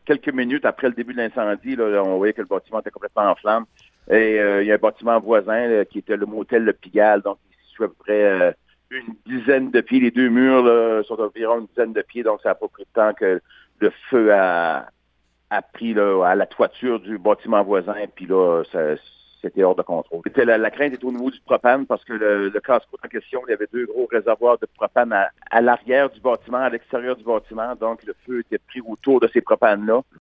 quelques minutes après le début de l'incendie, là, on voyait que le bâtiment était complètement en flammes. Et il y a un bâtiment voisin là, qui était le motel Le Pigalle, donc il se situe à peu près une dizaine de pieds. Les deux murs là, sont environ une dizaine de pieds, donc ça n'a pas pris de temps que le feu a pris là, à la toiture du bâtiment voisin, puis là, c'était hors de contrôle. La crainte est au niveau du propane, parce que le casse-croûte en question, il y avait deux gros réservoirs de propane à l'arrière du bâtiment, à l'extérieur du bâtiment, donc le feu était pris autour de ces propanes-là.